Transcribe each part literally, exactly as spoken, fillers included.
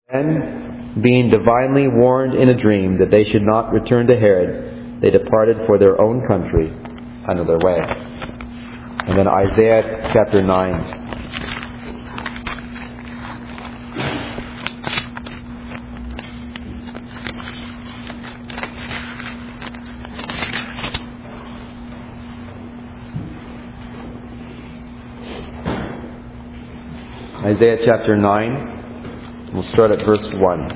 And being divinely warned in a dream that they should not return to Herod, they departed for their own country another way. And then Isaiah chapter nine. Isaiah chapter nine. We'll start at verse one.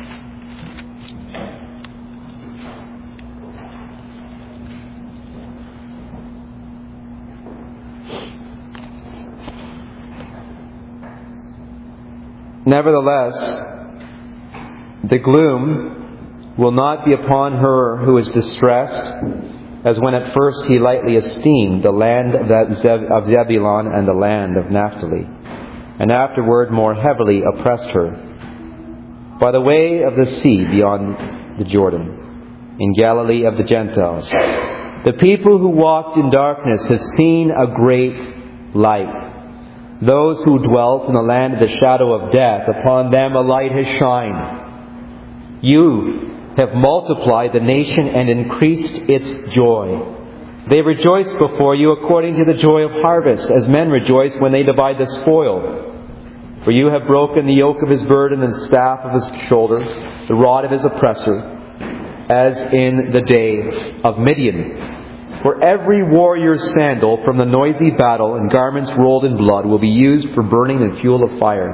Nevertheless, the gloom will not be upon her who is distressed, as when at first he lightly esteemed the land of Zebulun and the land of Naphtali, and afterward more heavily oppressed her. By the way of the sea beyond the Jordan, in Galilee of the Gentiles, the people who walked in darkness have seen a great light. Those who dwelt in the land of the shadow of death, upon them a light has shined. You have multiplied the nation and increased its joy. They rejoice before you according to the joy of harvest, as men rejoice when they divide the spoil. For you have broken the yoke of his burden and the staff of his shoulder, the rod of his oppressor, as in the day of Midian. For every warrior's sandal from the noisy battle and garments rolled in blood will be used for burning and fuel of fire.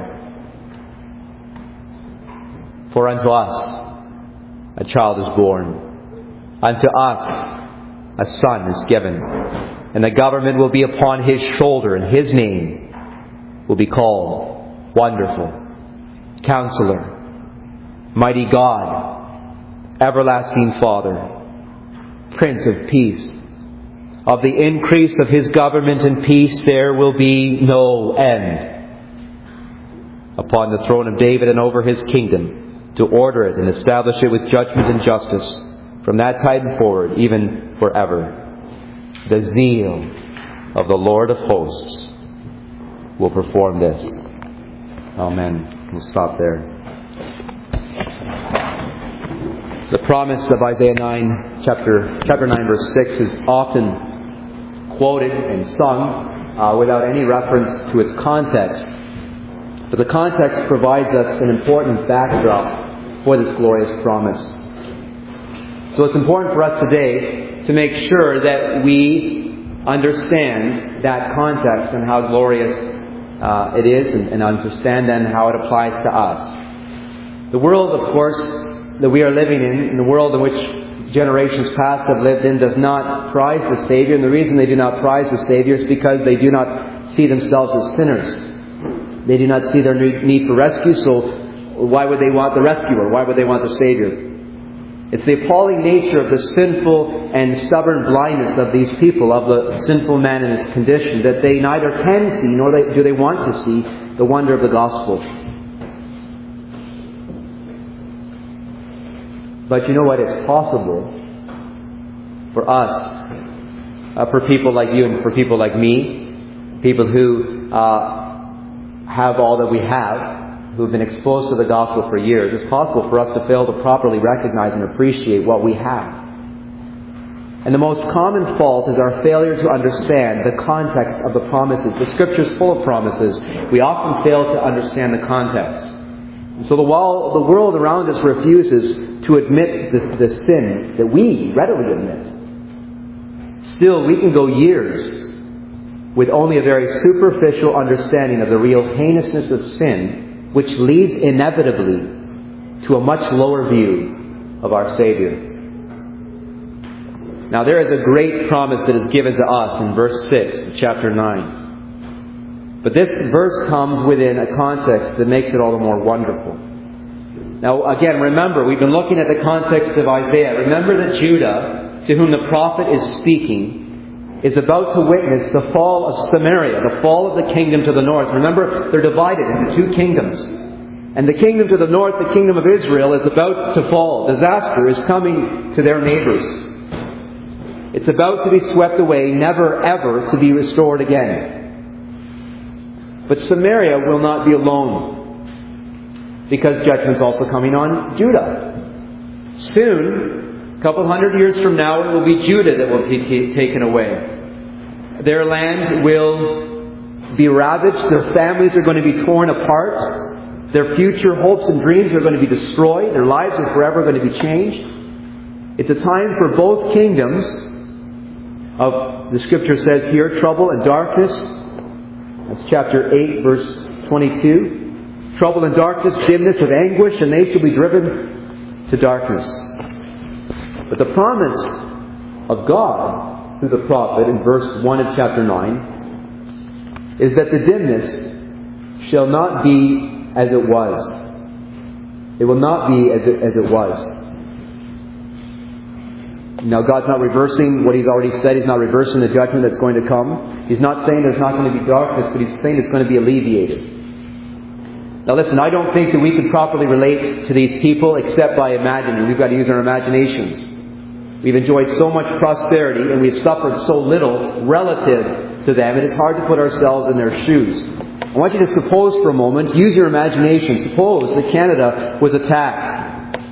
For unto us a child is born, unto us a son is given, and the government will be upon his shoulder, and his name will be called Wonderful, Counselor, Mighty God, Everlasting Father, Prince of Peace. Of the increase of his government and peace there will be no end. Upon the throne of David and over his kingdom, to order it and establish it with judgment and justice, from that time forward, even forever. The zeal of the Lord of hosts will perform this. Amen. We'll stop there. The promise of Isaiah nine, chapter chapter nine, verse six, is often quoted and sung uh, without any reference to its context. But the context provides us an important backdrop for this glorious promise. So it's important for us today to make sure that we understand that context and how glorious Uh, it is, and, and understand then how it applies to us. The world, of course, that we are living in, in the world in which generations past have lived in, does not prize the Savior. And the reason they do not prize the Savior is because they do not see themselves as sinners. They do not see their need for rescue, so why would they want the rescuer? Why would they want the Savior? It's the appalling nature of the sinful and stubborn blindness of these people, of the sinful man in his condition, that they neither can see nor do they want to see the wonder of the gospel. But you know what? It's possible for us, uh, for people like you and for people like me, people who uh, have all that we have, who have been exposed to the gospel for years, it's possible for us to fail to properly recognize and appreciate what we have. And the most common fault is our failure to understand the context of the promises. The Scripture is full of promises. We often fail to understand the context. And so the, while the world around us refuses to admit the, the sin that we readily admit, still we can go years with only a very superficial understanding of the real heinousness of sin, which leads inevitably to a much lower view of our Savior. Now there is a great promise that is given to us in verse six of chapter nine. But this verse comes within a context that makes it all the more wonderful. Now again, remember, we've been looking at the context of Isaiah. Remember that Judah, to whom the prophet is speaking, is about to witness the fall of Samaria, the fall of the kingdom to the north. Remember, they're divided into two kingdoms. And the kingdom to the north, the kingdom of Israel, is about to fall. Disaster is coming to their neighbors. It's about to be swept away, never ever to be restored again. But Samaria will not be alone. because judgment's also coming on Judah. Soon, a couple hundred years from now, it will be Judah that will be t- taken away. Their land will be ravaged. Their families are going to be torn apart. Their future hopes and dreams are going to be destroyed. Their lives are forever going to be changed. It's a time for both kingdoms of, the Scripture says here, trouble and darkness. That's chapter eight, verse twenty-two. Trouble and darkness, dimness of anguish, and they shall be driven to darkness. But the promise of God through the prophet in verse one of chapter nine is that the dimness shall not be as it was. It will not be as it, as it was. Now, God's not reversing what He's already said. He's not reversing the judgment that's going to come. He's not saying there's not going to be darkness, but He's saying it's going to be alleviated. Now listen, I don't think that we can properly relate to these people except by imagining. We've got to use our imaginations. We've enjoyed so much prosperity and we've suffered so little relative to them, and it's hard to put ourselves in their shoes. I want you to suppose for a moment, use your imagination. Suppose that Canada was attacked.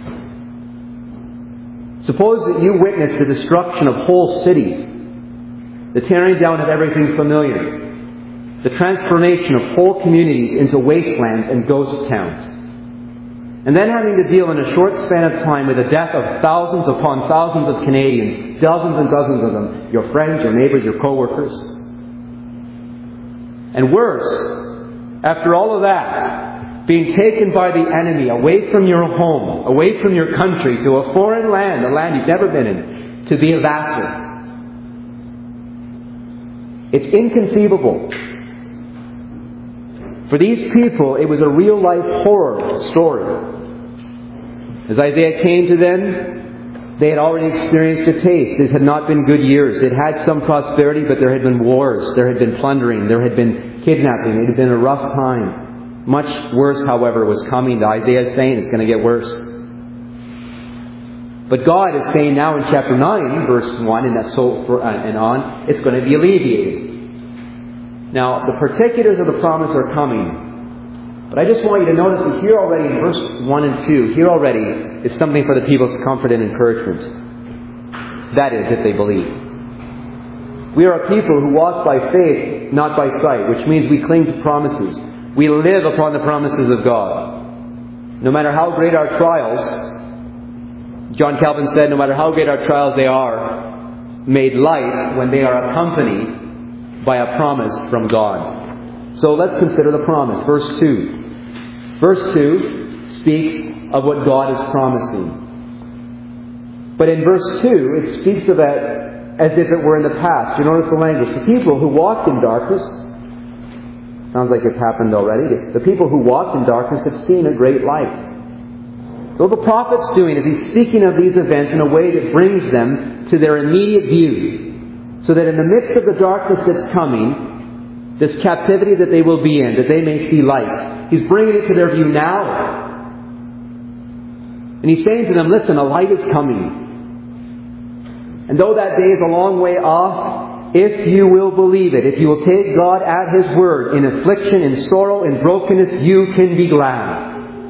Suppose that you witnessed the destruction of whole cities, the tearing down of everything familiar, the transformation of whole communities into wastelands and ghost towns. And then having to deal in a short span of time with the death of thousands upon thousands of Canadians, dozens and dozens of them, your friends, your neighbors, your co-workers. And worse, after all of that, being taken by the enemy away from your home, away from your country, to a foreign land, a land you've never been in, to be a vassal. It's inconceivable. For these people, it was a real-life horror story. As Isaiah came to them, they had already experienced a taste. It had not been good years. It had some prosperity, but there had been wars. There had been plundering. There had been kidnapping. It had been a rough time. Much worse, however, was coming. Isaiah is saying it's going to get worse. But God is saying now in chapter nine, verse one, and that's so for, uh, and on, it's going to be alleviated. Now, the particulars of the promise are coming. But I just want you to notice that here already in verse one and two, here already is something for the people's comfort and encouragement. That is, if they believe. We are a people who walk by faith, not by sight, which means we cling to promises. We live upon the promises of God. No matter how great our trials, John Calvin said, no matter how great our trials, they are made light when they are accompanied by a promise from God. So let's consider the promise. Verse two. Verse two speaks of what God is promising. But in verse two, it speaks of that as if it were in the past. You notice the language. The people who walked in darkness, sounds like it's happened already. The people who walked in darkness have seen a great light. So what the prophet's doing is he's speaking of these events in a way that brings them to their immediate view. So that in the midst of the darkness that's coming, this captivity that they will be in, that they may see light. He's bringing it to their view now. And he's saying to them, listen, a light is coming. And though that day is a long way off, if you will believe it, if you will take God at His word, in affliction, in sorrow, in brokenness, you can be glad.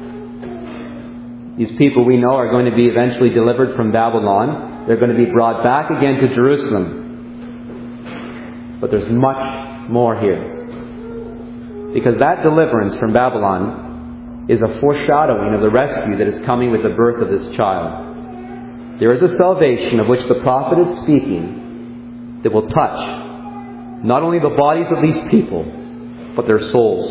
These people we know are going to be eventually delivered from Babylon. They're going to be brought back again to Jerusalem. But there's much more here. Because that deliverance from Babylon is a foreshadowing of the rescue that is coming with the birth of this child. There is a salvation of which the prophet is speaking that will touch not only the bodies of these people, but their souls.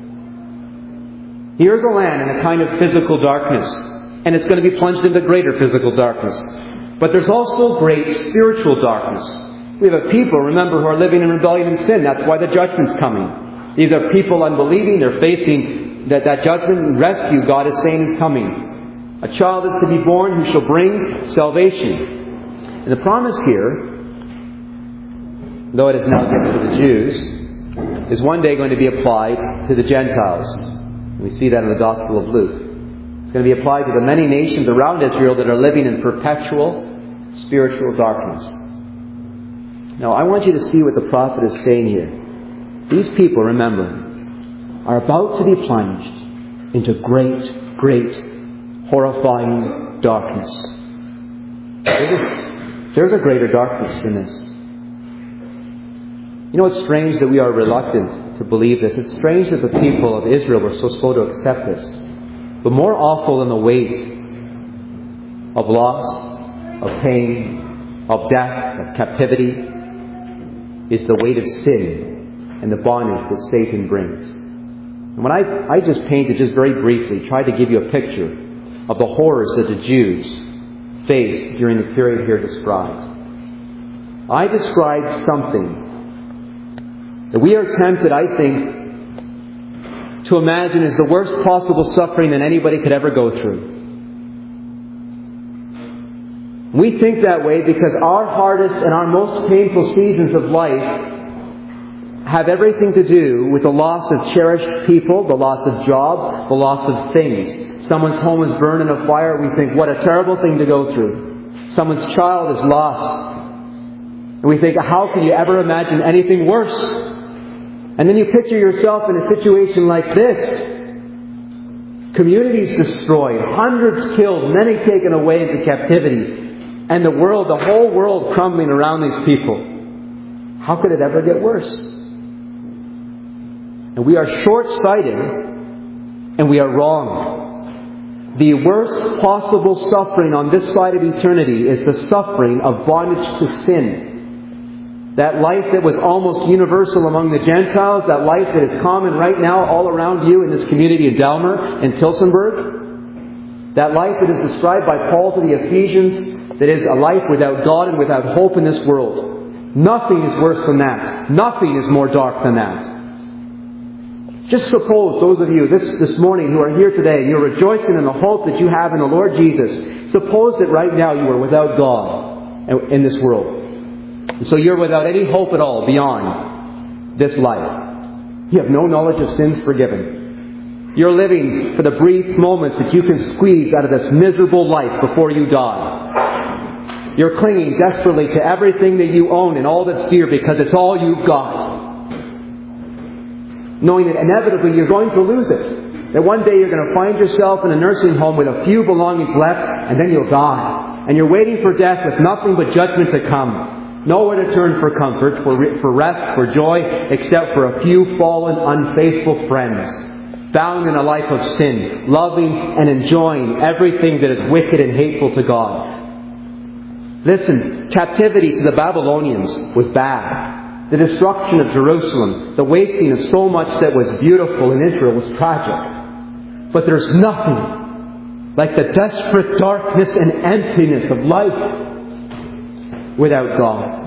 Here's a land in a kind of physical darkness, and it's going to be plunged into greater physical darkness. But there's also great spiritual darkness. We have a people, remember, who are living in rebellion and sin. That's why the judgment's coming. These are people unbelieving. They're facing that, that judgment and rescue God is saying is coming. A child is to be born who shall bring salvation. And the promise here, though it is now given to the Jews, is one day going to be applied to the Gentiles. We see that in the Gospel of Luke. It's going to be applied to the many nations around Israel that are living in perpetual spiritual darkness. Now, I want you to see what the prophet is saying here. These people, remember, are about to be plunged into great great, horrifying darkness. There is, there's a greater darkness than this. You know, it's strange that we are reluctant to believe this. It's strange that the people of Israel were so slow to accept this. But more awful than the weight of loss, of pain, of death, of captivity, is the weight of sin and the bondage that Satan brings. And when I, I just painted, just very briefly, tried to give you a picture of the horrors that the Jews faced during the period here described, I described something that we are tempted, I think, to imagine is the worst possible suffering that anybody could ever go through. We think that way because our hardest and our most painful seasons of life have everything to do with the loss of cherished people, the loss of jobs, the loss of things. Someone's home is burned in a fire. We think, what a terrible thing to go through. Someone's child is lost. And we think, how can you ever imagine anything worse? And then you picture yourself in a situation like this. Communities destroyed, hundreds killed, many taken away into captivity. And the world, the whole world crumbling around these people. How could it ever get worse? And we are short-sighted, and we are wrong. The worst possible suffering on this side of eternity is the suffering of bondage to sin. That life that was almost universal among the Gentiles, that life that is common right now all around you in this community in Delmer and Tilsonburg. That life that is described by Paul to the Ephesians, that is a life without God and without hope in this world. Nothing is worse than that. Nothing is more dark than that. Just suppose, those of you this, this morning who are here today, you're rejoicing in the hope that you have in the Lord Jesus. Suppose that right now you are without God in this world. So you're without any hope at all beyond this life. You have no knowledge of sins forgiven. You're living for the brief moments that you can squeeze out of this miserable life before you die. You're clinging desperately to everything that you own and all that's dear because it's all you've got. Knowing that inevitably you're going to lose it. That one day you're going to find yourself in a nursing home with a few belongings left and then you'll die. And you're waiting for death with nothing but judgment to come. Nowhere to turn for comfort, for, for rest, for joy, except for a few fallen, unfaithful friends, bound in a life of sin, loving and enjoying everything that is wicked and hateful to God. Listen, captivity to the Babylonians was bad. The destruction of Jerusalem, the wasting of so much that was beautiful in Israel was tragic. But there's nothing like the desperate darkness and emptiness of life without God.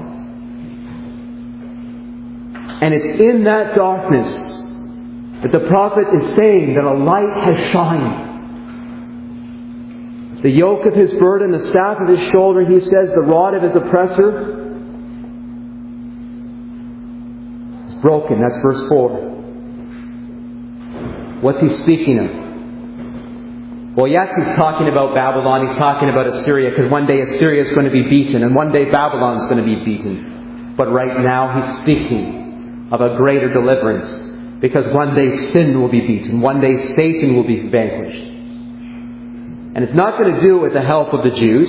And it's in that darkness that the prophet is saying that a light has shined. The yoke of his burden, the staff of his shoulder, he says, the rod of his oppressor is broken. That's verse four. What's he speaking of? Well, yes, he's talking about Babylon, he's talking about Assyria, because one day Assyria is going to be beaten, and one day Babylon is going to be beaten. But right now he's speaking of a greater deliverance, because one day sin will be beaten, one day Satan will be vanquished. And it's not going to do it with the help of the Jews.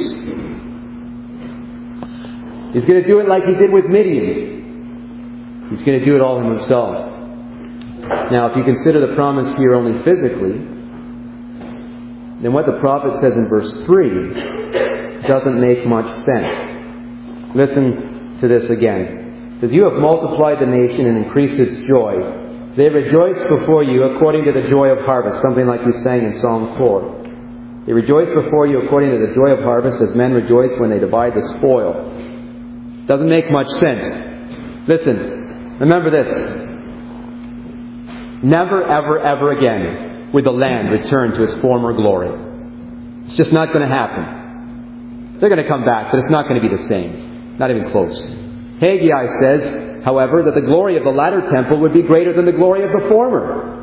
He's going to do it like he did with Midian. He's going to do it all himself. Now, if you consider the promise here only physically, then what the prophet says in verse three doesn't make much sense. Listen to this again. It says, you have multiplied the nation and increased its joy. They rejoice before you according to the joy of harvest. Something like we sang in Psalm four. They rejoice before you according to the joy of harvest as men rejoice when they divide the spoil. Doesn't make much sense. Listen, remember this. Never, ever, ever again would the land return to its former glory. It's just not going to happen. They're going to come back, but it's not going to be the same. Not even close. Haggai says, however, that the glory of the latter temple would be greater than the glory of the former.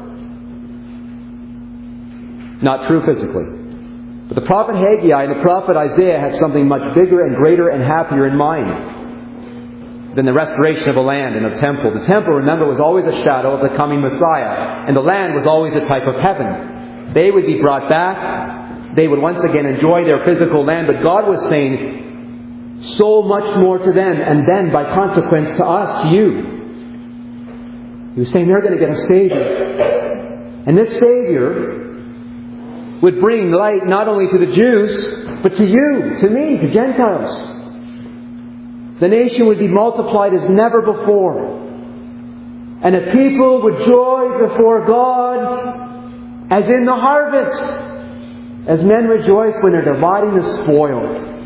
Not true physically. But the prophet Haggai and the prophet Isaiah had something much bigger and greater and happier in mind than the restoration of a land and a temple. The temple, remember, was always a shadow of the coming Messiah, and the land was always a type of heaven. They would be brought back. They would once again enjoy their physical land. But God was saying so much more to them, and then by consequence to us, to you. He was saying they're going to get a Savior. And this Savior would bring light not only to the Jews, but to you, to me, to Gentiles. The nation would be multiplied as never before. And a people would joy before God as in the harvest, as men rejoice when they're dividing the spoil.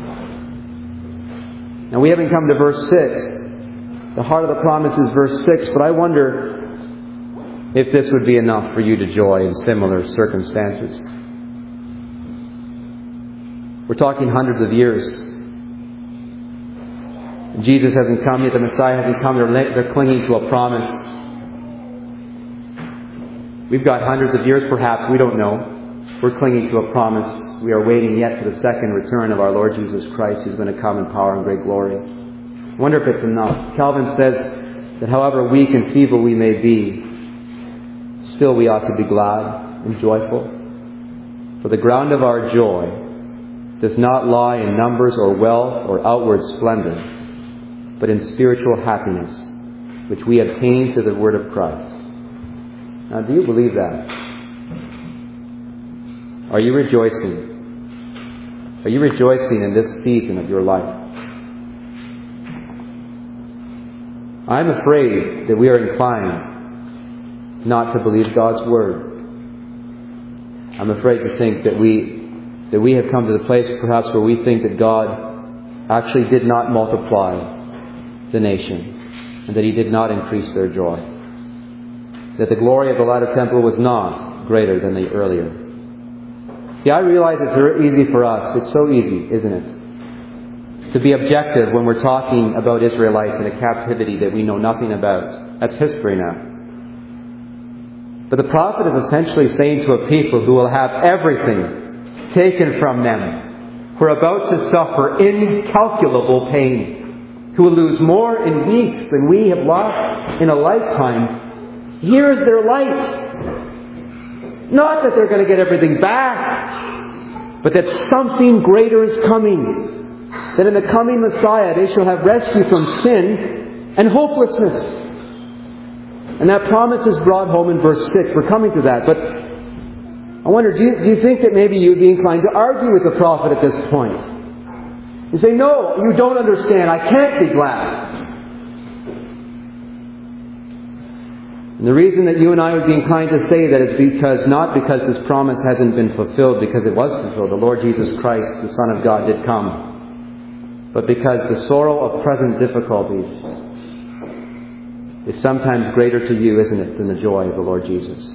Now we haven't come to verse six. The heart of the promise is verse six, but I wonder if this would be enough for you to joy in similar circumstances. We're talking hundreds of years. Jesus hasn't come yet. The Messiah hasn't come. They're, they're clinging to a promise. We've got hundreds of years perhaps. We don't know. We're clinging to a promise. We are waiting yet for the second return of our Lord Jesus Christ, who's going to come in power and great glory. I wonder if it's enough. Calvin says that however weak and feeble we may be, still we ought to be glad and joyful. For the ground of our joy does not lie in numbers or wealth or outward splendor, but in spiritual happiness, which we obtain through the word of Christ. Now, do you believe that? Are you rejoicing? Are you rejoicing in this season of your life? I'm afraid that we are inclined not to believe God's word. I'm afraid to think that we that we have come to the place perhaps where we think that God actually did not multiply the nation, and that He did not increase their joy. That the glory of the latter temple was not greater than the earlier. See, I realize it's very easy for us. It's so easy, isn't it? To be objective when we're talking about Israelites in a captivity that we know nothing about. That's history now. But the prophet is essentially saying to a people who will have everything taken from them, who are about to suffer incalculable pain, who will lose more in weeks than we have lost in a lifetime. Here is their light. Not that they're going to get everything back, but that something greater is coming. That in the coming Messiah they shall have rescue from sin and hopelessness. And that promise is brought home in verse six. We're coming to that. But I wonder, do you, do you think that maybe you'd be inclined to argue with the prophet at this point? You say, no, you don't understand. I can't be glad. And the reason that you and I would be inclined to say that is because, not because this promise hasn't been fulfilled, because it was fulfilled. The Lord Jesus Christ, the Son of God, did come. But because the sorrow of present difficulties is sometimes greater to you, isn't it, than the joy of the Lord Jesus.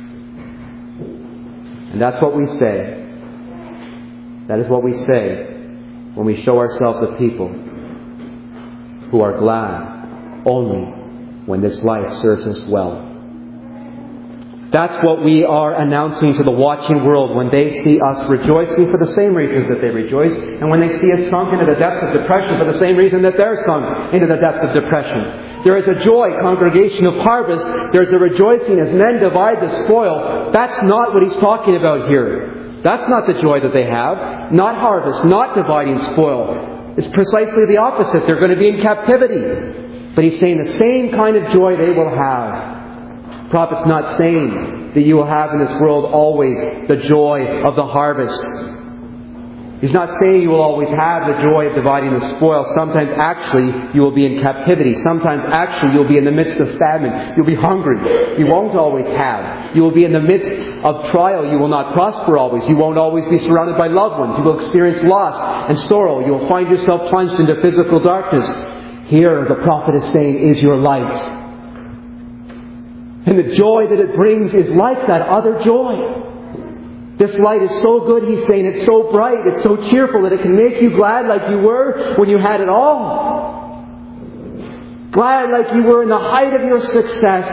And that's what we say. That is what we say when we show ourselves a people who are glad only when this life serves us well. That's what we are announcing to the watching world when they see us rejoicing for the same reasons that they rejoice, and when they see us sunk into the depths of depression for the same reason that they're sunk into the depths of depression. There is a joy, congregation of harvest. There's a rejoicing as men divide the spoil. That's not what he's talking about here. That's not the joy that they have. Not harvest, not dividing spoil. It's precisely the opposite. They're going to be in captivity. But he's saying the same kind of joy they will have. The prophet's not saying that you will have in this world always the joy of the harvest. He's not saying you will always have the joy of dividing the spoil. Sometimes actually you will be in captivity. Sometimes actually you'll be in the midst of famine. You'll be hungry. You won't always have. You will be in the midst of trial. You will not prosper always. You won't always be surrounded by loved ones. You will experience loss and sorrow. You will find yourself plunged into physical darkness. Here the prophet is saying is your light. And the joy that it brings is like that other joy. This light is so good, he's saying, it's so bright, it's so cheerful that it can make you glad like you were when you had it all. Glad like you were in the height of your success.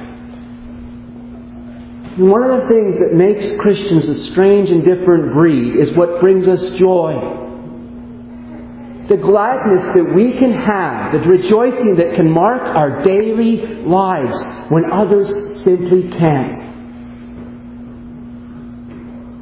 And one of the things that makes Christians a strange and different breed is what brings us joy. The gladness that we can have, the rejoicing that can mark our daily lives when others simply can't.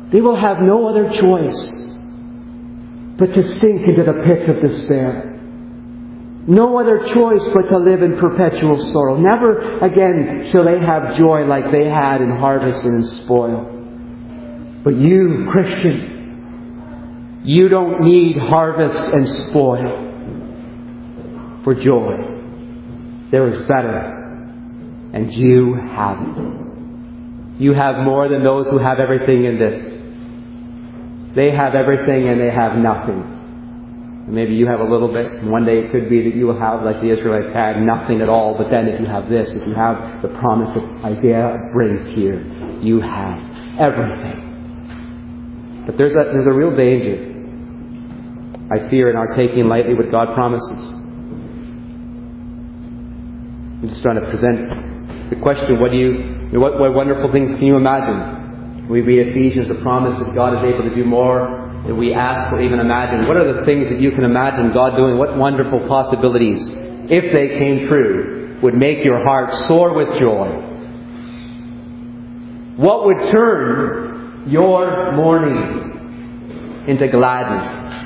they will have no other choice but to sink into the pit of despair. No other choice but to live in perpetual sorrow. Never again shall they have joy like they had in harvest and in spoil. But you, Christian, you don't need harvest and spoil for joy. There is better, and you have it. You have more than those who have everything in this. They have everything and they have nothing. Maybe you have a little bit, and one day it could be that you will have, like the Israelites had, nothing at all. But then if you have this, if you have the promise that Isaiah brings here, you have everything. But there's a, there's a real danger, I fear, in our taking lightly what God promises. I'm just trying to present the question, what do you, what, what wonderful things can you imagine? We read Ephesians, the promise that God is able to do more than we ask or even imagine. What are the things that you can imagine God doing? What wonderful possibilities, if they came true, would make your heart soar with joy? What would turn your mourning into gladness?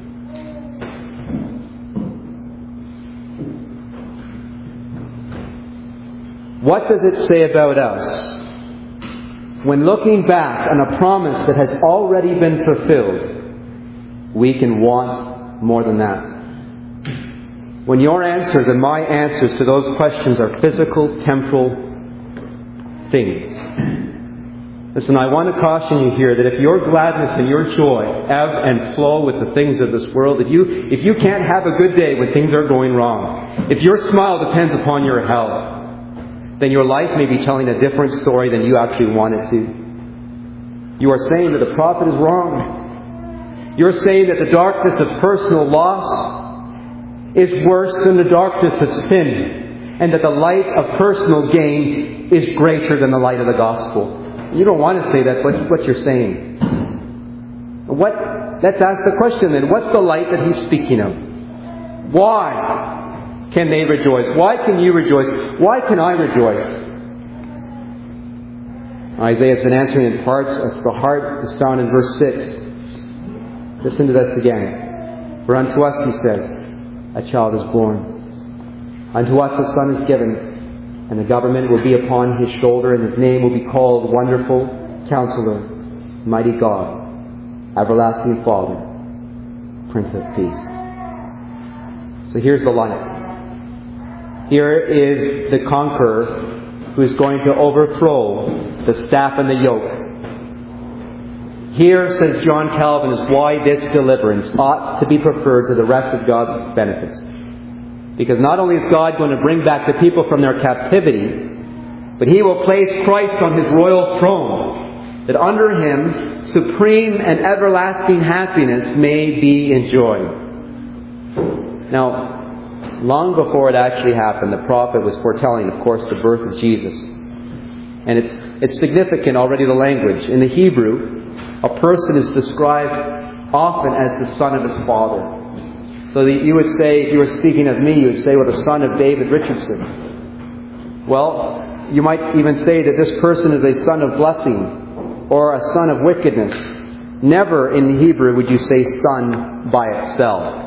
What does it say about us when, looking back on a promise that has already been fulfilled, we can want more than that? When your answers and my answers to those questions are physical, temporal things. Listen, I want to caution you here that if your gladness and your joy ebb and flow with the things of this world, if you, if you can't have a good day when things are going wrong, if your smile depends upon your health, then your life may be telling a different story than you actually want it to. You are saying that the prophet is wrong. You're saying that the darkness of personal loss is worse than the darkness of sin, and that the light of personal gain is greater than the light of the gospel. You don't want to say that, but what you're saying. What? Let's ask the question then. What's the light that he's speaking of? Why can they rejoice? Why can you rejoice? Why can I rejoice? Isaiah has been answering in parts of the heart. It's found in verse six. Listen to this again. For unto us, he says, a child is born. Unto us a son is given, and the government will be upon his shoulder, and his name will be called Wonderful Counselor, Mighty God, Everlasting Father, Prince of Peace. So here's the light. Here is the conqueror who is going to overthrow the staff and the yoke. Here, says John Calvin, is why this deliverance ought to be preferred to the rest of God's benefits. Because not only is God going to bring back the people from their captivity, but He will place Christ on His royal throne, that under Him supreme and everlasting happiness may be enjoyed. Now, long before it actually happened, the prophet was foretelling, of course, the birth of Jesus. And it's it's significant already, the language. In the Hebrew, a person is described often as the son of his father. So that you would say, if you were speaking of me, you would say, well, the son of David Richardson. Well, you might even say that this person is a son of blessing or a son of wickedness. Never in the Hebrew would you say son by itself.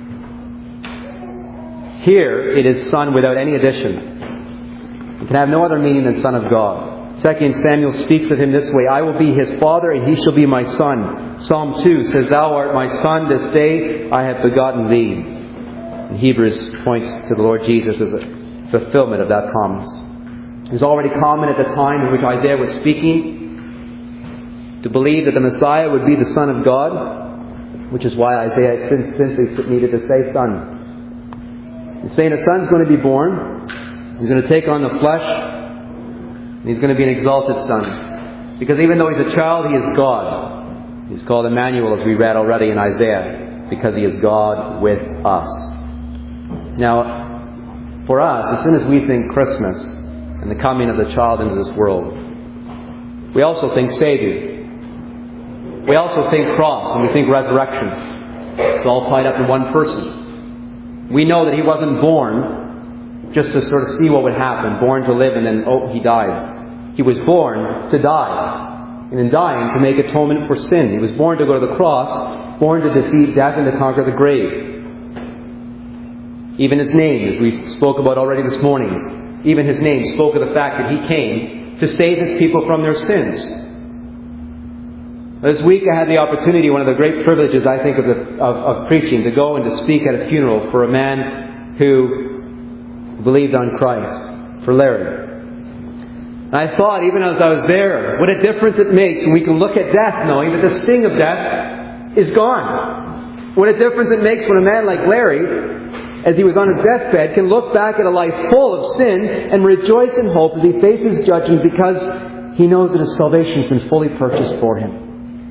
Here, it is son without any addition. It can have no other meaning than son of God. Second Samuel speaks of him this way, I will be his father, and he shall be my son. Psalm two says, Thou art my son, this day I have begotten thee. And Hebrews points to the Lord Jesus as a fulfillment of that promise. It was already common at the time in which Isaiah was speaking to believe that the Messiah would be the Son of God, which is why Isaiah simply needed to say son. He's saying a son's going to be born. He's going to take on the flesh. And he's going to be an exalted son. Because even though he's a child, he is God. He's called Emmanuel, as we read already in Isaiah, because he is God with us. Now, for us, as soon as we think Christmas and the coming of the child into this world, we also think Savior. We also think cross and we think resurrection. It's all tied up in one person. We know that He wasn't born just to sort of see what would happen, born to live and then, oh, He died. He was born to die. and in dying to make atonement for sin. He was born to go to the cross, born to defeat death and to conquer the grave. Even His name, as we spoke about already this morning, even His name spoke of the fact that He came to save His people from their sins. This week I had the opportunity, one of the great privileges I think of, the, of, of preaching, to go and to speak at a funeral for a man who believed on Christ, for Larry. And I thought, even as I was there, what a difference it makes when we can look at death knowing that the sting of death is gone. What a difference it makes when a man like Larry, as he was on his deathbed, can look back at a life full of sin and rejoice in hope as he faces judgment because he knows that his salvation has been fully purchased for him.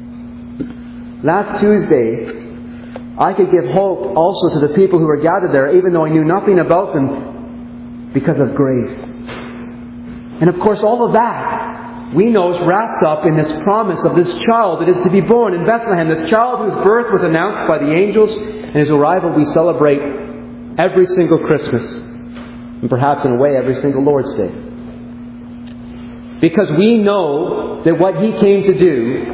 Last Tuesday, I could give hope also to the people who were gathered there, even though I knew nothing about them, because of grace. And of course, all of that, we know, is wrapped up in this promise of this child that is to be born in Bethlehem. This child whose birth was announced by the angels, and His arrival we celebrate every single Christmas, and perhaps in a way every single Lord's Day. Because we know that what He came to do,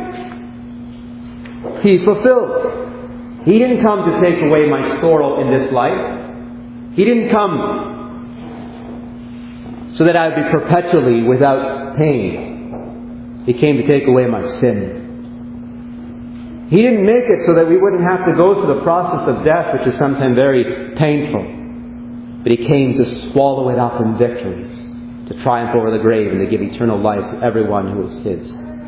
He fulfilled. He didn't come to take away my sorrow in this life. He didn't come so that I would be perpetually without pain. He came to take away my sin. He didn't make it so that we wouldn't have to go through the process of death, which is sometimes very painful. But He came to swallow it up in victory, to triumph over the grave and to give eternal life to everyone who is His.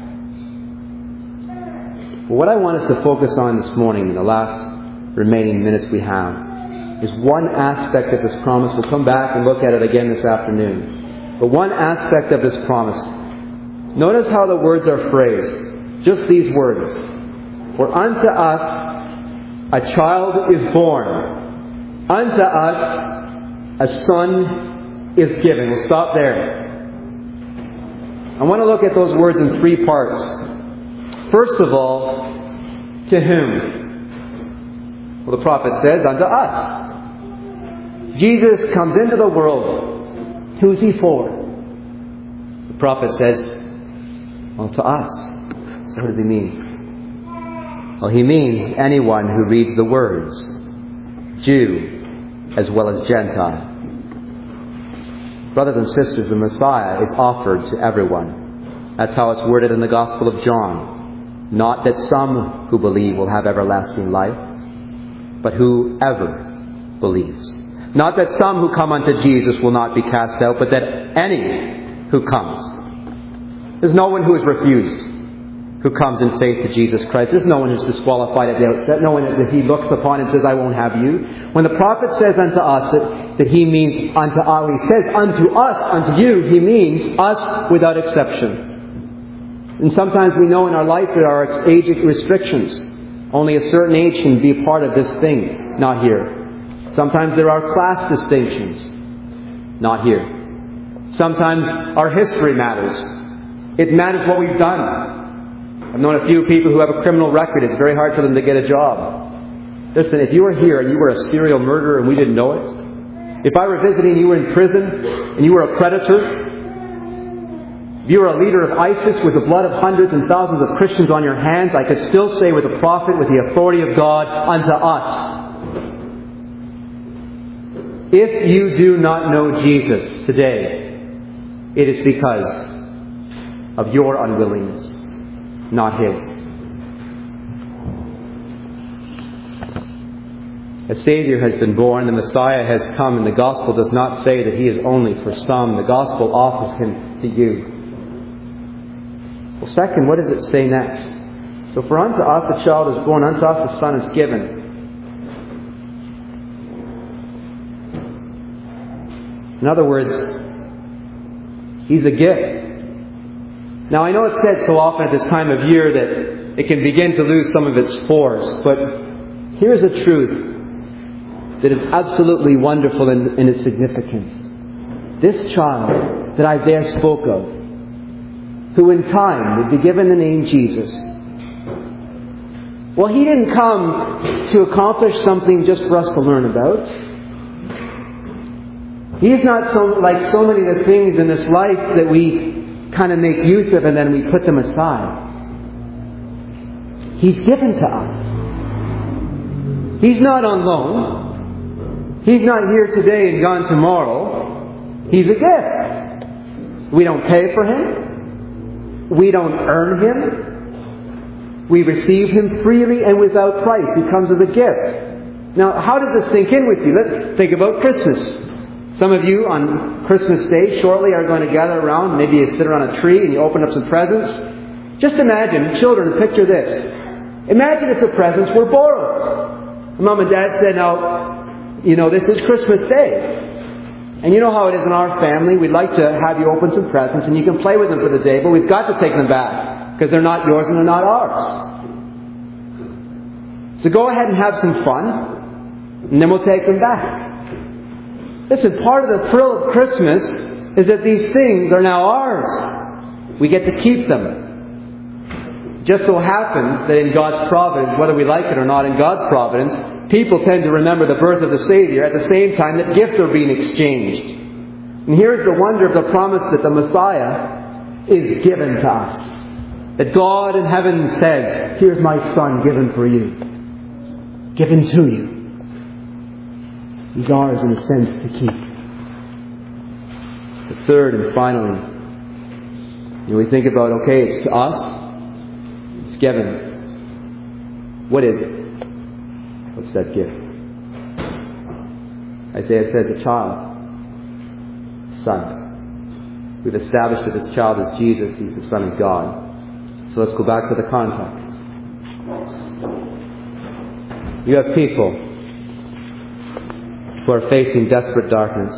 But what I want us to focus on this morning, in the last remaining minutes we have, is one aspect of this promise. We'll come back and look at it again this afternoon. But one aspect of this promise. Notice how the words are phrased. Just these words. For unto us a child is born. Unto us a son is given. We'll stop there. I want to look at those words in three parts. First of all, to whom? Well, the prophet says, unto us. Jesus comes into the world. Who's He for? The prophet says, well, to us. So what does He mean? Well, He means anyone who reads the words, Jew as well as Gentile. Brothers and sisters, the Messiah is offered to everyone. That's how it's worded in the Gospel of John. Not that some who believe will have everlasting life, but whoever believes. Not that some who come unto Jesus will not be cast out, but that any who comes. There's no one who is refused who comes in faith to Jesus Christ. There's no one who's disqualified at the outset. No one that He looks upon and says, I won't have you. When the prophet says unto us, that, that he means unto us, he says unto us, unto you, he means us without exception. And sometimes we know in our life there are age restrictions. Only a certain age can be a part of this thing. Not here. Sometimes there are class distinctions. Not here. Sometimes our history matters. It matters what we've done. I've known a few people who have a criminal record. It's very hard for them to get a job. Listen, if you were here and you were a serial murderer and we didn't know it, if I were visiting and you were in prison and you were a predator, if you were a leader of ISIS with the blood of hundreds and thousands of Christians on your hands, I could still say with the prophet, with the authority of God, unto us. If you do not know Jesus today, it is because of your unwillingness, not His. A Savior has been born, the Messiah has come, and the Gospel does not say that He is only for some. The Gospel offers Him to you. Well, second, what does it say next? So, for unto us a child is born, unto us a son is given. In other words, He's a gift. Now, I know it's said so often at this time of year that it can begin to lose some of its force, but here's a truth that is absolutely wonderful in, in its significance. This child that Isaiah spoke of, who in time would be given the name Jesus, well, He didn't come to accomplish something just for us to learn about. He's not so like so many of the things in this life that we kind of make use of and then we put them aside. He's given to us. He's not on loan. He's not here today and gone tomorrow. He's a gift. We don't pay for Him. We don't earn Him. We receive Him freely and without price. He comes as a gift. Now, how does this sink in with you? Let's think about Christmas. Some of you on Christmas Day shortly are going to gather around. Maybe you sit around a tree and you open up some presents. Just imagine, children, picture this. Imagine if the presents were borrowed. Mom and Dad said, now, you know, this is Christmas Day. And you know how it is in our family. We'd like to have you open some presents and you can play with them for the day, but we've got to take them back because they're not yours and they're not ours. So go ahead and have some fun, and then we'll take them back. Listen, part of the thrill of Christmas is that these things are now ours. We get to keep them. Just so happens that in God's providence, whether we like it or not, in God's providence, people tend to remember the birth of the Savior at the same time that gifts are being exchanged. And here's the wonder of the promise that the Messiah is given to us. That God in heaven says, here's my Son given for you. Given to you. He's ours in a sense to keep. The third and finally, you know, we think about, okay, it's to us. It's given. What is it? What's that gift? Isaiah says a child. Son. We've established that this child is Jesus. He's the Son of God. So let's go back to the context. You have people who are facing desperate darkness.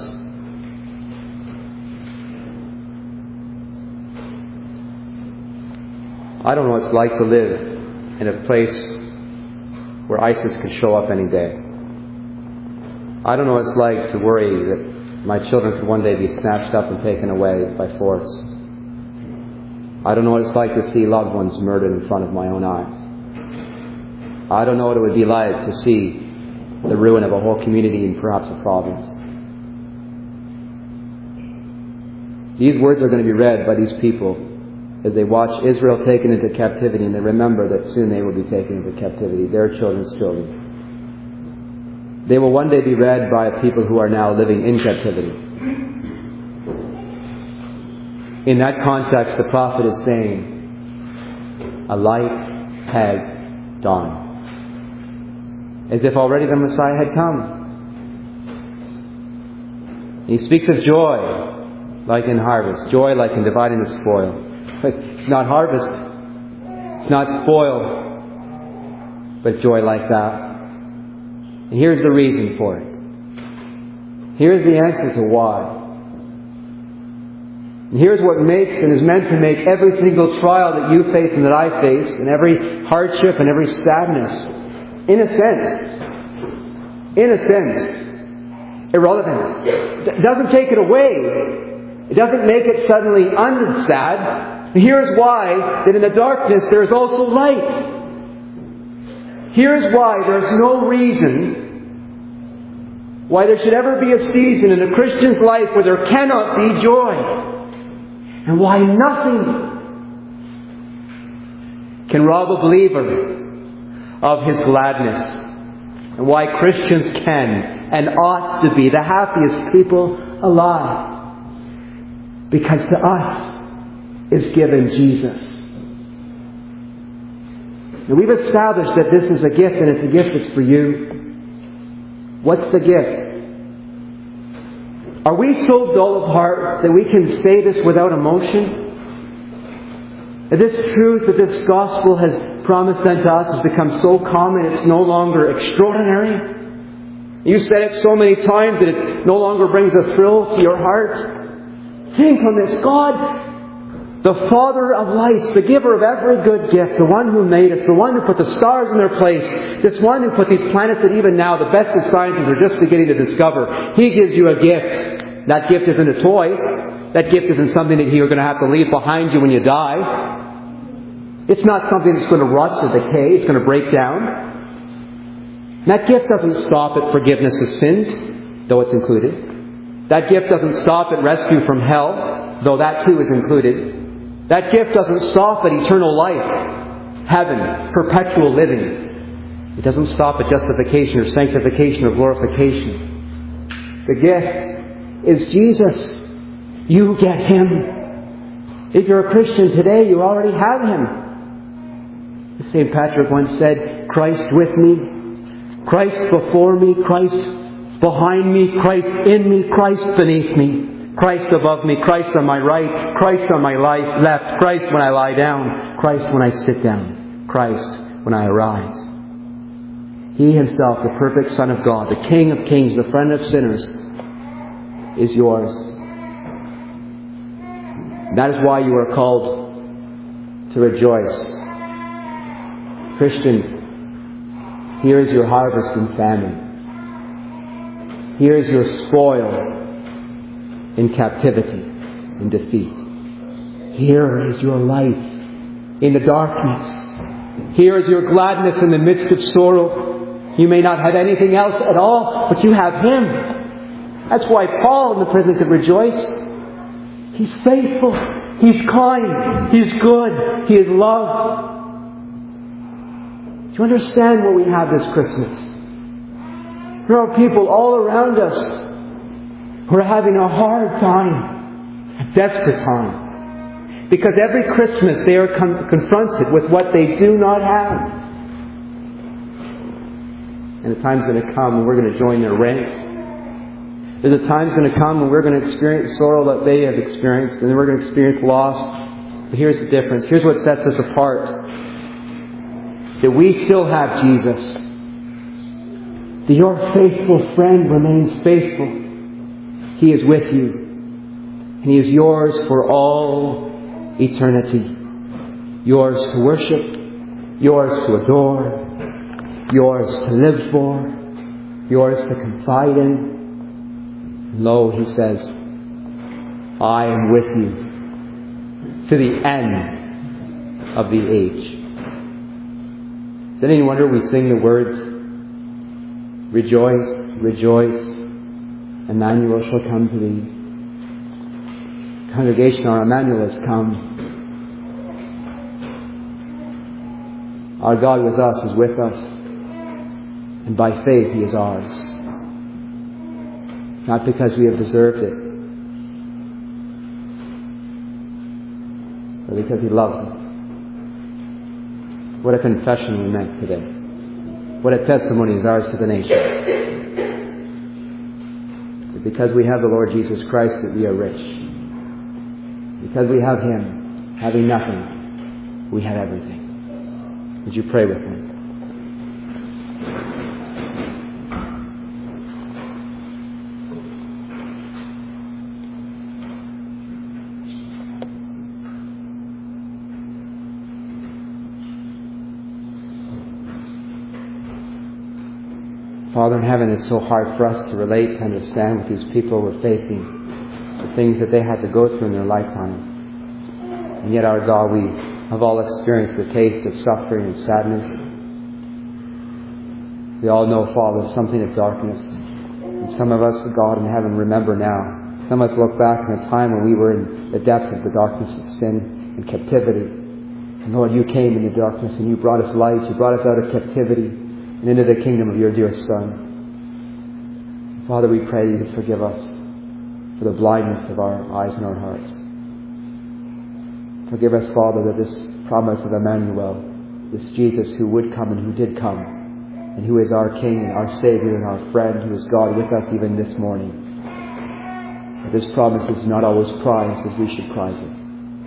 I don't know what it's like to live in a place where ISIS could show up any day. I don't know what it's like to worry that my children could one day be snatched up and taken away by force. I don't know what it's like to see loved ones murdered in front of my own eyes. I don't know what it would be like to see the ruin of a whole community and perhaps a province. These words are going to be read by these people as they watch Israel taken into captivity, and they remember that soon they will be taken into captivity, their children's children. They will one day be read by people who are now living in captivity. In that context, the prophet is saying, a light has dawned. As if already the Messiah had come. He speaks of joy, like in harvest. Joy like in dividing the spoil. But it's not harvest. It's not spoil. But joy like that. And here's the reason for it. Here's the answer to why. And here's what makes and is meant to make every single trial that you face and that I face, and every hardship and every sadness, in a sense, in a sense, irrelevant. It doesn't take it away. It doesn't make it suddenly unsad. Here's why, that in the darkness there is also light. Here's why there's no reason why there should ever be a season in a Christian's life where there cannot be joy. And why nothing can rob a believer of his gladness. And why Christians can and ought to be the happiest people alive. Because to us is given Jesus. And we've established that this is a gift, and it's a gift that's for you. What's the gift? Are we so dull of heart that we can say this without emotion? That this truth, that this gospel has promised unto us has become so common it's no longer extraordinary? You said it so many times that it no longer brings a thrill to your heart. Think on this. God, the Father of lights, the giver of every good gift, the one who made us, the one who put the stars in their place, this one who put these planets that even now the best of scientists are just beginning to discover. He gives you a gift. That gift isn't a toy. That gift isn't something that you're going to have to leave behind you when you die. It's not something that's going to rust or decay. It's going to break down. That gift doesn't stop at forgiveness of sins, though it's included. That gift doesn't stop at rescue from hell, though that too is included. That gift doesn't stop at eternal life. heaven, perpetual living. It doesn't stop at justification or sanctification or glorification. The gift is Jesus. You get Him. If you're a Christian today, you already have Him. Saint Patrick once said, Christ with me, Christ before me, Christ behind me, Christ in me, Christ beneath me, Christ above me, Christ on my right, Christ on my life, left, Christ when I lie down, Christ when I sit down, Christ when I arise. He Himself, the perfect Son of God, the King of kings, the friend of sinners, is yours. That is why you are called to rejoice. Christian, here is your harvest in famine. Here is your spoil in captivity, in defeat. Here is your life in the darkness. Here is your gladness in the midst of sorrow. You may not have anything else at all, but you have Him. That's why Paul in the prison could rejoice. He's faithful. He's kind. He's good. He is love. Do you understand what we have this Christmas? There are people all around us who are having a hard time, a desperate time. Because every Christmas they are con- confronted with what they do not have. And the time's going to come when we're going to join their ranks. There's a time's going to come when we're going to experience sorrow that they have experienced, and then we're going to experience loss. But here's the difference. Here's what sets us apart. That we still have Jesus. That your faithful friend remains faithful. He is with you. And He is yours for all eternity. Yours to worship. Yours to adore. Yours to live for. Yours to confide in. Lo, He says, I am with you to the end of the age. Then any wonder we sing the words, Rejoice, rejoice, Emmanuel shall come to thee. Congregation, our Emmanuel has come. Our God with us is with us. And by faith He is ours. Not because we have deserved it, but because He loves us. What a confession we make today. What a testimony is ours to the nations. That because we have the Lord Jesus Christ that we are rich. Because we have Him, having nothing, we have everything. Would you pray with me? Father in heaven, it's so hard for us to relate, to understand what these people were facing, the things that they had to go through in their lifetime. And yet, our God, we have all experienced the taste of suffering and sadness. We all know, Father, something of darkness. And some of us, God in heaven, remember now. Some of us look back in a time when we were in the depths of the darkness of sin and captivity. And Lord, You came in the darkness and You brought us light. You brought us out of captivity and into the kingdom of Your dear Son. Father, we pray You to forgive us for the blindness of our eyes and our hearts. Forgive us, Father, that this promise of Emmanuel, this Jesus who would come and who did come, and who is our King and our Savior and our friend, who is God with us even this morning, that this promise is not always prized as we should prize it.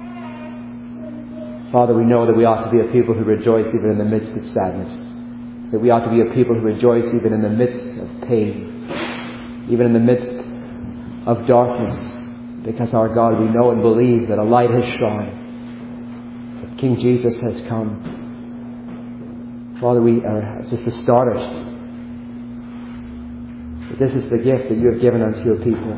Father, we know that we ought to be a people who rejoice even in the midst of sadness. That we ought to be a people who rejoice even in the midst of pain, even in the midst of darkness, because our God, we know and believe that a light has shone, that King Jesus has come. Father, we are just astonished that this is the gift that You have given unto Your people.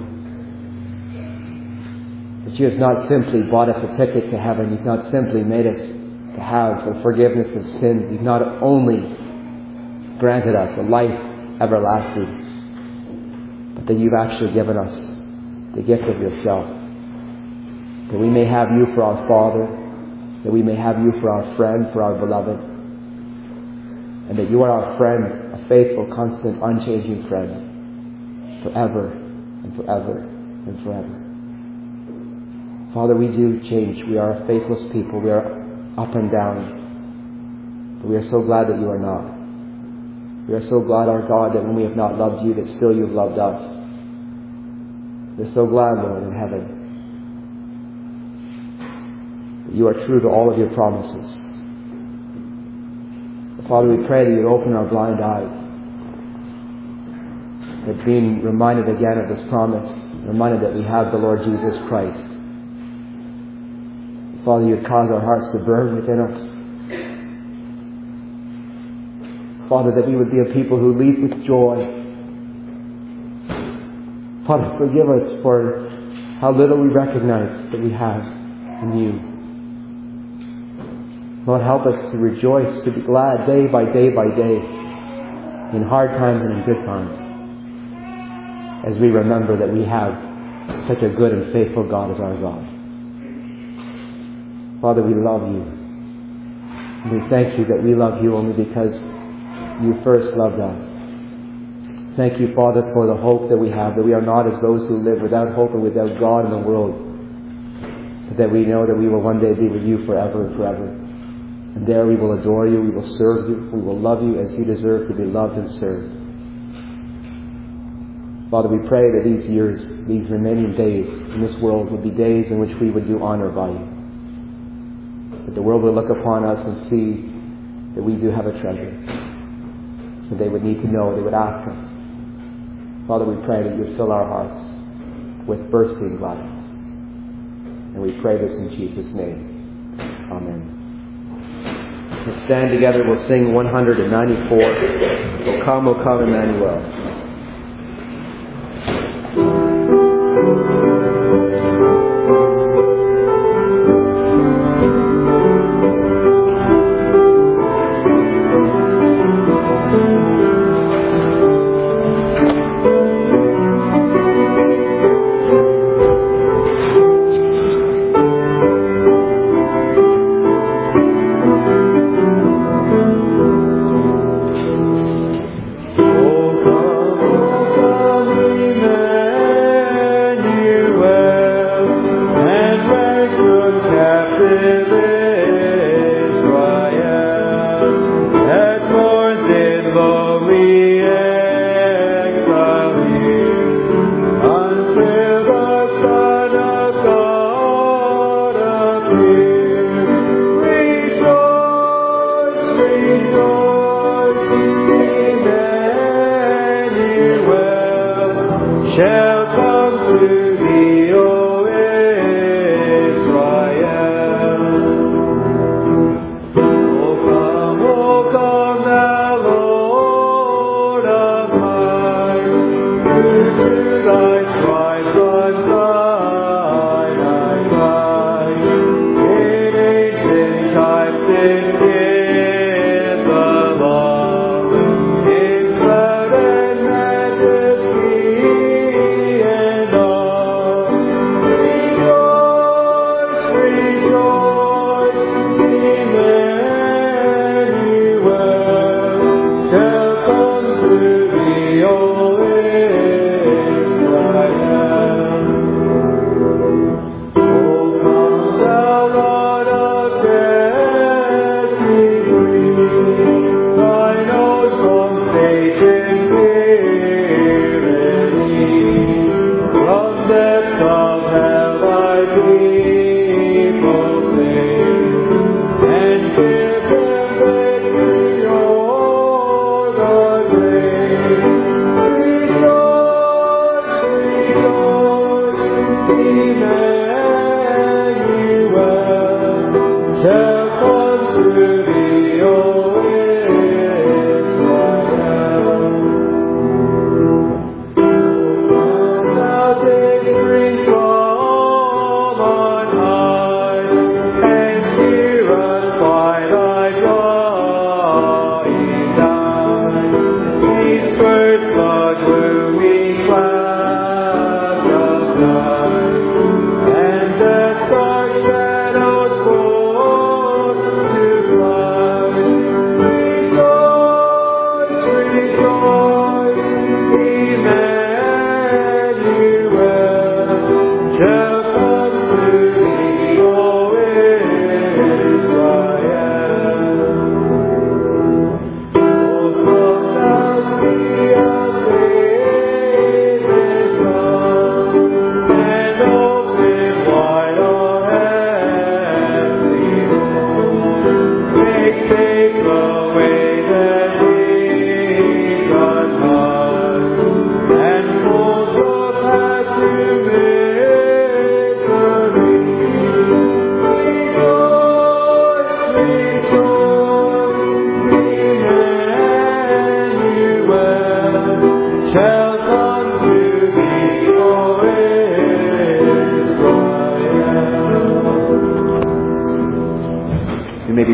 That You have not simply bought us a ticket to heaven. You've not simply made us to have the forgiveness of sins. You've not only granted us a life everlasting, but that You've actually given us the gift of Yourself, that we may have You for our Father, that we may have you for our friend, for our beloved, and that you are our friend, a faithful, constant, unchanging friend, forever and forever and forever. Father, we do change. We are a faithless people. We are up and down. But we are so glad that you are not. We are so glad, our God, that when we have not loved you, that still you've loved us. We're so glad, Lord, in heaven, that you are true to all of your promises. Father, we pray that you open our blind eyes, that being reminded again of this promise, reminded that we have the Lord Jesus Christ. Father, you would cause our hearts to burn within us. Father, that we would be a people who leap with joy. Father, forgive us for how little we recognize that we have in you. Lord, help us to rejoice, to be glad day by day by day, in hard times and in good times, as we remember that we have such a good and faithful God as our God. Father, we love you. And we thank you that we love you only because you first loved us. Thank you, Father, for the hope that we have, that we are not as those who live without hope and without God in the world, but that we know that we will one day be with you forever and forever. And there we will adore you, we will serve you, we will love you as you deserve to be loved and served. Father, we pray that these years, these remaining days in this world would be days in which we would do honor by you. That the world would look upon us and see that we do have a treasure. That they would need to know, they would ask us. Father, we pray that you would fill our hearts with bursting gladness. And we pray this in Jesus' name. Amen. Let's stand together. We'll sing one ninety-four. O come, O come, Emmanuel. Oh, come, O come, Emmanuel.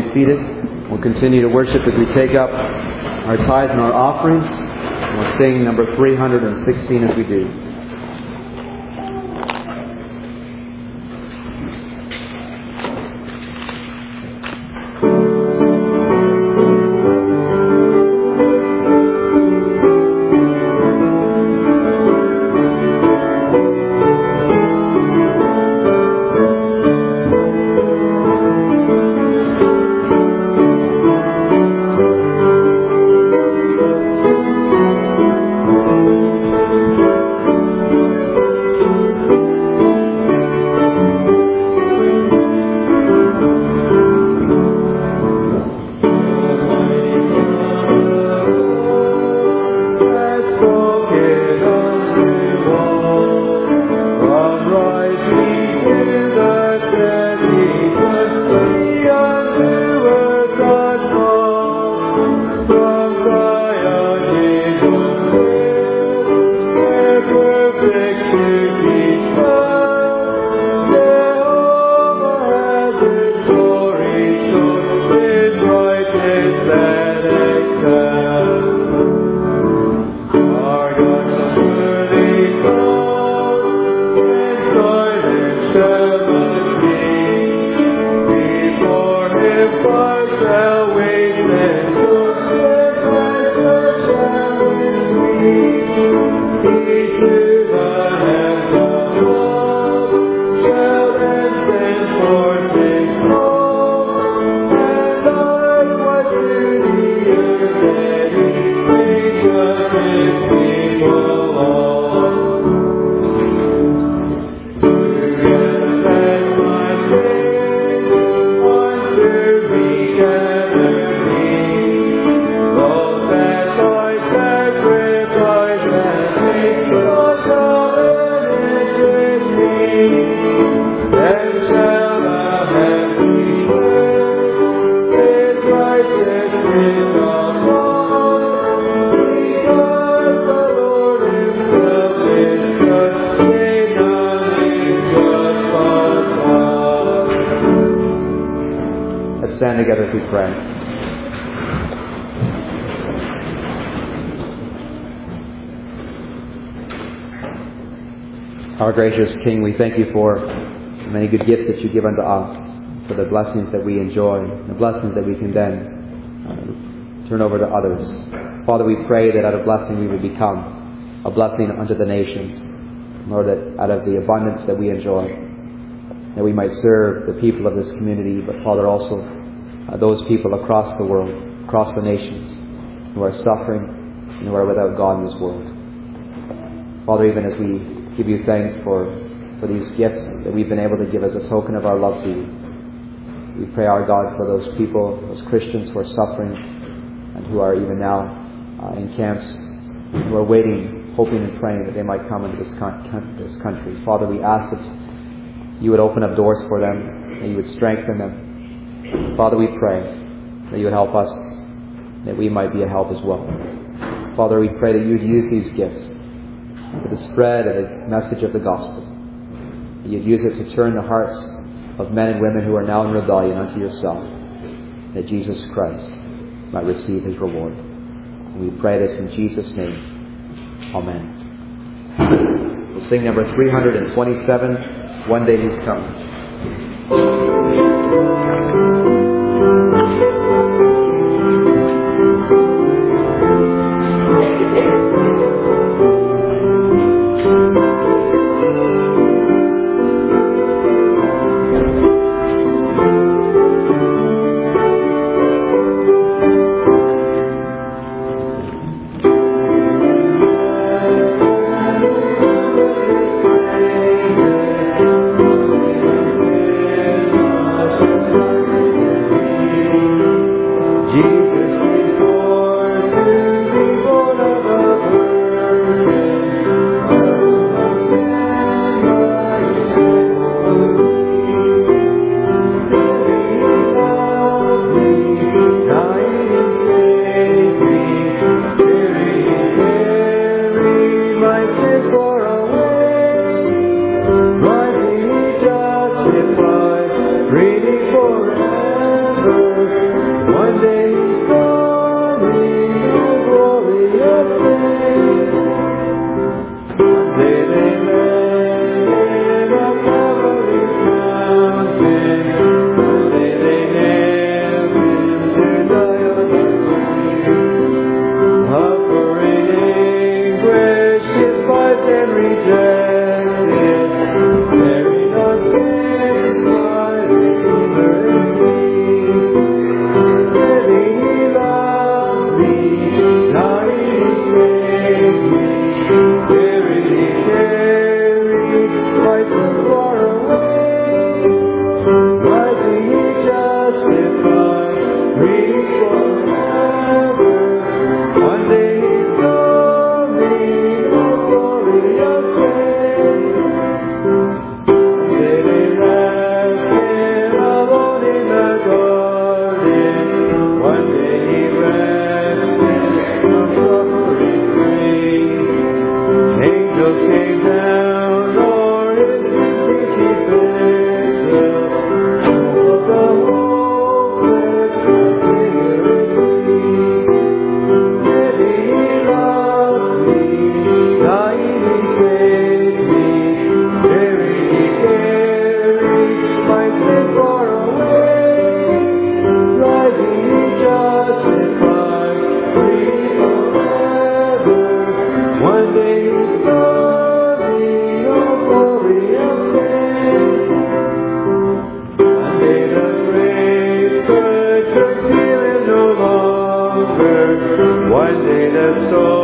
be seated. We'll continue to worship as we take up our tithes and our offerings. And we'll sing number three hundred sixteen as we do. Stand together as we pray. Our gracious King, we thank you for the many good gifts that you give unto us, for the blessings that we enjoy, the blessings that we can then uh, turn over to others. Father, we pray that out of blessing we would become a blessing unto the nations. Lord, that out of the abundance that we enjoy, that we might serve the people of this community, but Father, also Uh, those people across the world, across the nations, who are suffering and who are without God in this world. Father, even as we give you thanks for, for these gifts that we've been able to give as a token of our love to you, we pray, our God, for those people, those Christians who are suffering and who are even now uh, in camps, who are waiting, hoping and praying that they might come into this, con- this country. Father, we ask that you would open up doors for them, that you would strengthen them. Father, we pray that you would help us, that we might be a help as well. Father, we pray that you would use these gifts for the spread of the message of the gospel. That you'd use it to turn the hearts of men and women who are now in rebellion unto yourself, that Jesus Christ might receive his reward. And we pray this in Jesus' name. Amen. We'll sing number three hundred twenty-seven, One Day He's Come. Thank you. free forever. One day you saw me, no glory of sin. One day the grave could conceal him no longer. One day the soul